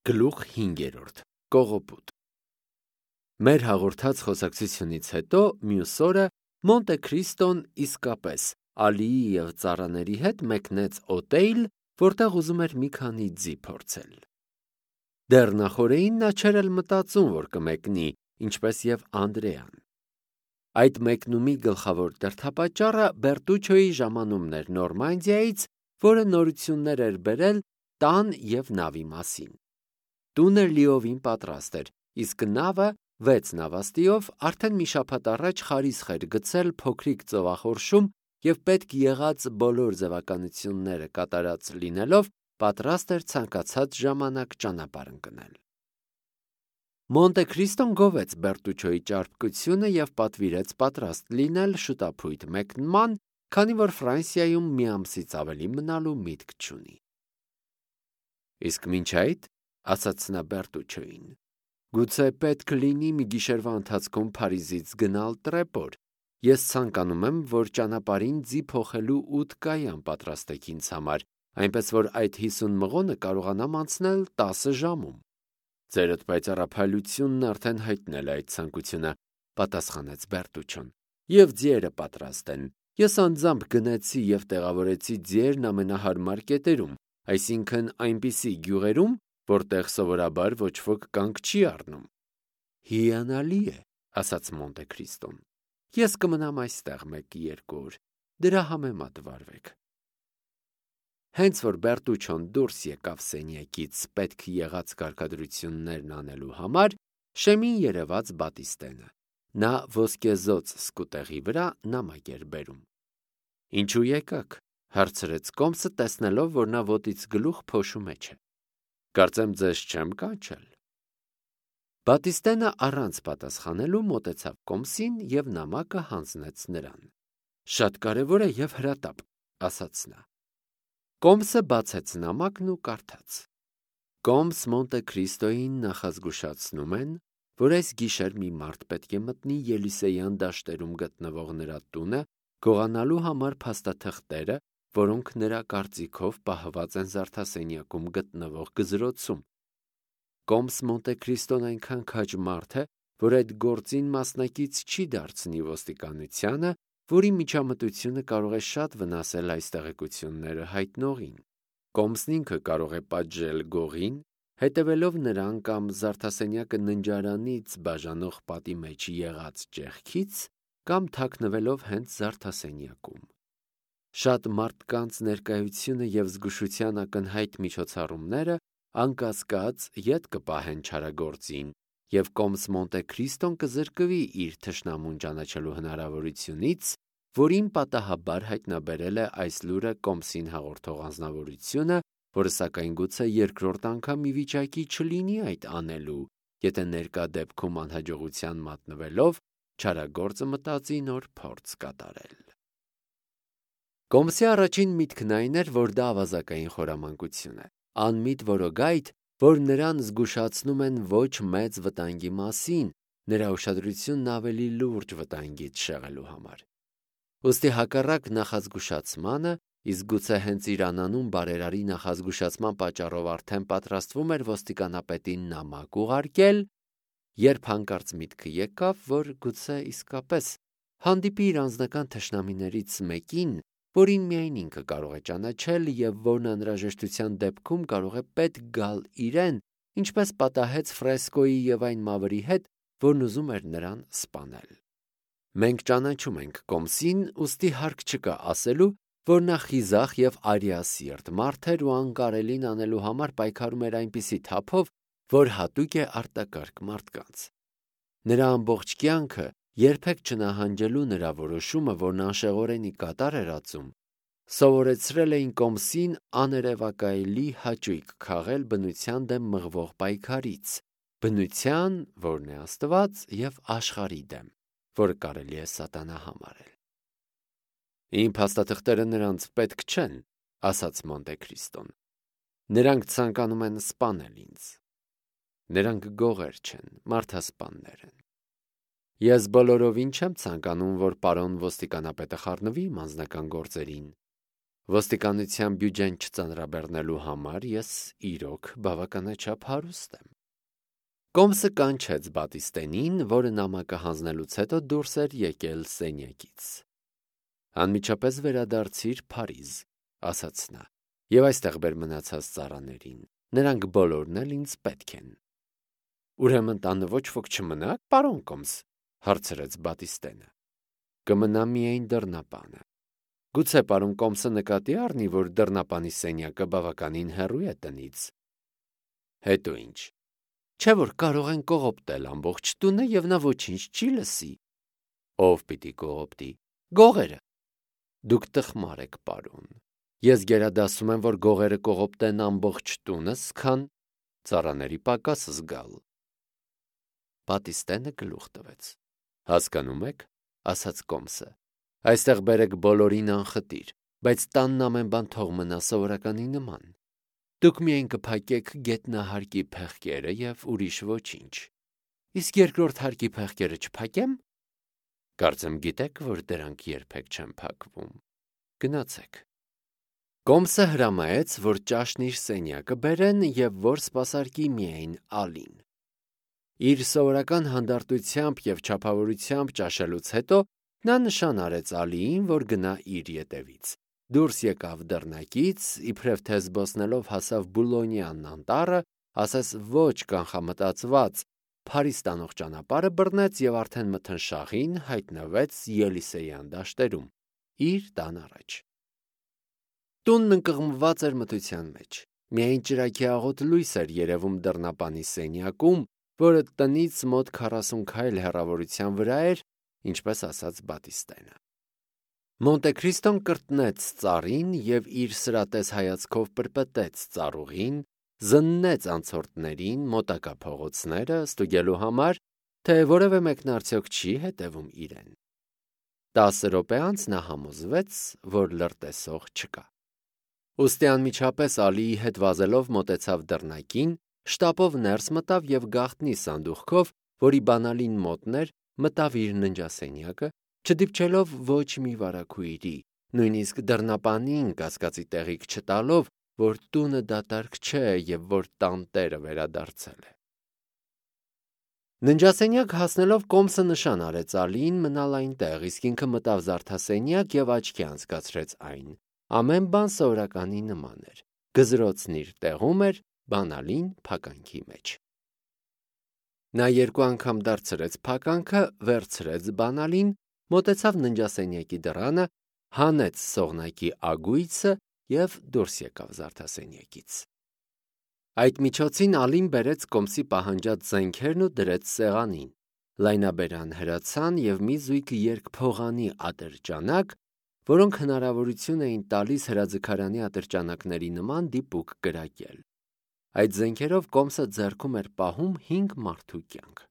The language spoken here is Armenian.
Գլուխ 5. Կողոպուտ։ Մեր հաղորդած խոսակցությունից հետո մյուս օրը Մոնտե Քրիստոն իսկապես Ալիի և ծառաների հետ մեկնեց օտեյլ, որտեղ ուզում էր մի քանի ձի փորձել։ Դեռ նախօրեին նա չէր էլ մտածում, որ կմեկնի, ինչպես և Անդրեան։ Այդ մեկնումի գլխավոր դրդապատճառը Բերտուչոյի ժամանումն էր Նորմանդիայից, որը նորություններ էր բերել տան և նավի մասին։ Տունը լիովին պատրաստ էր, իսկ նավը 6 նավաստիով արդեն մի շաբաթ առաջ խարիսխ էր գցել փոքրիկ ծովախորշում և պետք եղած բոլոր ձևականությունները կատարած լինելով պատրաստ էր ցանկացած ժամանակ ճանապարհ ընկնել։ Մոնտե Քրիստոն գովեց Բերտուչոյի ճարպկությունը և պատվիրեց պատրաստ լինել շուտափույթ մեկնման, քանի որ Ֆրանսիայում մի ամսից ավելի մնալու միտք չունի։ Իսկ մինչ այդ, ասաց նա Բերտուչոյին, գուցե պետք լինի մի գիշերվա ընթացքում Փարիզից գնալ Տրեպոր։ Ես ցանկանում եմ, որ ճանապարհին ձի փոխելու 8 կայան պատրաստեք ինձ համար, այնպես որ այդ 50 մղոնը կարողանամ անցնել 10 ժամում։ Ձերդ պայծառափայլությունն արդեն հայտնել է այդ ցանկությունը, պատասխանեց Բերտուչոն, և ձիերը պատրաստ են։ Ես անձամբ գնացի և տեղավորեցի ձիերն ամենահարմար կետերում, այսինքն այնպիսի գյուղերում, որտեղ սովորաբար ոչ ոք կանգ չի առնում։ Հիանալի է, ասաց Մոնտե Քրիստոն։ Ես կմնամ այստեղ 1-2 օր, դրա համեմատ վարվեք։ Հենց որ Բերտուչոն դուրս եկավ սենյակից պետք եղած կարգադրություններն անելու համար, շեմին երևաց Բատիստենը։ Նա ոսկեզոծ սկուտեղի վրա նամակ էր բերում։ Ինչու եկաք, հարցրեց Կոմսը, տեսնելով, որ նա ոտից գլուխ փոշու մեջ է։ Կարծեմ ձեզ չեմ կանչել։ Բատիստենը առանց պատասխանելու մոտեցավ Կոմսին և նամակը հանձնեց նրան։ Շատ կարևոր է և հրատապ, ասաց նա։ Կոմսը բացեց նամակն ու կարդաց. Կոմս Մոնտե Քրիստոյին նախազգուշացնում են, որ այս գիշեր մի մարդ պետք է մտնի Ելիսեյան դաշտերում գտնվող նրա տունը գողանալու համար փաստաթղթերը, որոնք նրա կարծիքով պահված են զարդասենյակում գտնվող գզրոցում։ Կոմս Մոնտե Քրիստոն այնքան քաջ մարդ է, որ այդ գործին մասնակից չի դարձնի ոստիկանությանը, որի միջամտությունը կարող է շատ վնասել այս տեղեկությունները հայտնողին։ Կոմսն ինքը կարող է պատժել գողին, հետևելով նրան կամ զարդասենյակը ննջարանից բաժանող պատի մեջ եղած ճեղքից, կամ թաքնվելով հենց զարդասենյակում։ Շատ մարդկանց ներկայությունը և զգուշության ակնհայտ միջոցառումները անկասկած ետ կպահեն չարագործին, և Կոմս Մոնտե Քրիստոն կզրկվի իր թշնամուն ճանաչելու հնարավորությունից, որին պատահաբար հայտնաբերել է այս լուրը Կոմսին հաղորդող անձնավորությունը, որը սակայն գուցե երկրորդ անգամ ի վիճակի չլինի այդ անելու, եթե ներկա դեպքում անհաջողության մատնվելով չարագործը մտածի նոր փորձ կատարել։ Կոմսի առաջին միտքն այն էր, որ դա ավազակային խորամանկություն է, անմիտ որոգայթ, որ նրան զգուշացնում են ոչ մեծ վտանգի մասին, նրա ուշադրությունն ավելի լուրջ վտանգից շեղելու համար։ Ուստի հակառակ նախազգուշացմանը, իսկ գուցե հենց իր անանուն բարերարի նախազգուշացման պատճառով արդեն պատրաստվում էր ոստիկանապետին նամակ ուղարկել, երբ հանկարծ միտքը եկավ, որ գուցե իսկապես հանդիպի իր անձնական թշնամիներից մեկին, որին միայն ինքը կարող է ճանաչել և որն անհրաժեշտության դեպքում կարող է պետք գալ իրեն, ինչպես պատահեց Ֆրեսկոյի և այն մավրի հետ, որն ուզում էր նրան սպանել։ Մենք ճանաչում ենք Կոմսին, ուստի հարկ չկա ասելու, որ նա խիզախ և արիասիրտ մարդ էր ու անկարելին անելու համար պայքարում էր այնպիսի թափով, որ հատուկ է արտակարգ մարդկանց։ Նրա ամբողջ կյանքը, երբեք չնահանջելու նրա որոշումը, որն անշեղորենի կատար էր ածում, սովորեցրել էին Կոմսին աներևակայելի հաճույք քաղել բնության դեմ մղվող պայքարից, բնության, որն է Աստված, և աշխարհի դեմ, որը կարելի է սատանա համարել։ Իմ փաստաթղթերը նրանց պետք չեն, ասաց Մոնտե Քրիստոն։ Նրանք ցանկանում են սպանել ինձ։ Նրանք գողեր չեն, մարդասպաններ են։ Ես բոլորովին չեմ ցանկանում, որ պարոն ոստիկանապետը խառնվի իմ անձնական գործերին։ Ոստիկանության բյուջեն չծանրաբեռնելու համար ես իրոք բավականաչափ հարուստ եմ։ Կոմսը կանչեց Բատիստենին, որը նամակը հանձնելուց հետո դուրս էր եկել սենյակից։ «Անմիջապես վերադարձիր Փարիզ», ասաց նա, «եւ այստեղ բեր մնացած ծառաներին, նրանք բոլորն էլ ինձ պետք են»։ «Ուրեմն տանը ոչ ոք չմնա, պարոն Կոմս», հարցրեց Բատիստենը։ «Կմնա միայն դռնապանը։ Գուցե պարոն Կոմսը նկատի առնի, որ դռնապանի սենյակը բավականին հեռու է տնից»։ «Հետո ինչ, չէ՞ որ կարող են կողոպտել ամբողջ տունը եւ նա ոչինչ չի լսի»։ «Ով պիտի կողոպտի»։ «Գողերը»։ «Դուք տխմար եք, պարոն։ Ես գերադասում եմ, որ գողերը կողոպտեն ամբողջ տունը, սքան ծառաների պակաս զգալ»։ Բատիստենը գլուխ տվեց։ «Հասկանում եք», ասաց Կոմսը, «այստեղ բերեք բոլորին անխտիր, բայց տանն ամեն բան թող մնա սովորականի նման։ Դուք միայն կփակեք գետնահարկի փեղկերը եւ ուրիշ ոչինչ։ Իսկ երկրորդ հարկի փեղկերը չփակեմ։ Կարծեմ գիտեք, որ դրանք երբեք չեն փակվում։ Գնացեք»։ Կոմսը հրամայեց, որ ճաշն իր սենյակը բերեն եւ որ սպասարկի միայն Ալին։ Իր սովորական հանդարտությամբ եւ չափավորությամբ ճաշելուց հետո նա նշան արեց Ալիին, որ գնա իր ետևից։ Դուրս եկավ դռնակից, իբրև թե զբոսնելով հասավ Բուլոնյան անտառը, ասես ոչ կանխամտածված, Փարիզ տանող ճանապարհը բռնեց եւ արդեն մթնշաղին հայտնվեց Ելիսեյան դաշտերում, իր տան առաջ։ Տունն ընկղմված էր մթության մեջ։ Միայն ճրագի աղոտ լույս էր երևում դռնապանի սենյակում, որը տնից մոտ 40 քայլ հեռավորության վրա էր, ինչպես ասաց Բատիստենը։ Մոնտե Քրիստոն կրտնեց ծառին եւ իր սրատես հայացքով պրպտեց ծառուղին, զննեց անցորդներին մոտակա փողոցները ստուգելու համար, թե որևէ մեկն արդյոք չի հետևում իրեն։ 10 րոպե անց նա համոզվեց, որ լրտեսող չկա։ Ուստի անմիջապես Ալիի հետ վազելով մոտեցավ դռնակին, շտապով ներս մտավ եւ գաղտնի սանդուղքով, որի բանալին մոտն էր, մտավ իր ննջասենյակը, չդիպչելով ոչ մի վարագույրի, նույնիսկ դռնապանին կասկածի տեղիք չտալով, որ տունը դատարկ չէ եւ որ տանտերը վերադարձել է։ Ննջասենյակ հասնելով Կոմսը նշան արեց Ալիին մնալ այնտեղ, իսկ ինքը մտավ զարդասենյակ եւ աչքի անցկացրեց այն։ Ամեն բան սովորականի նման էր։ Գզրոցն իր տեղում էր, բանալին փականքի մեջ։ Նա երկու անգամ դարձրեց փականքը, վերցրեց բանալին, մոտեցավ ննջասենյակի դռանը, հանեց սողնակի ագույցը եւ դուրս եկավ զարդասենյակից։ Այդ միջոցին Ալին բերեց Կոմսի պահանջած զենքերն ու դրեց սեղանին։ Լայնաբերան հրացան եւ մի զույգ երկփողանի ատրճանակ, որոնք հնարավորություն էին տալիս հրաձգարանի ատրճանակների նման դիպուկ կրակել։ Այդ զենքերով Կոմսը ձեռքում էր պահում 5 մարդու կյանք։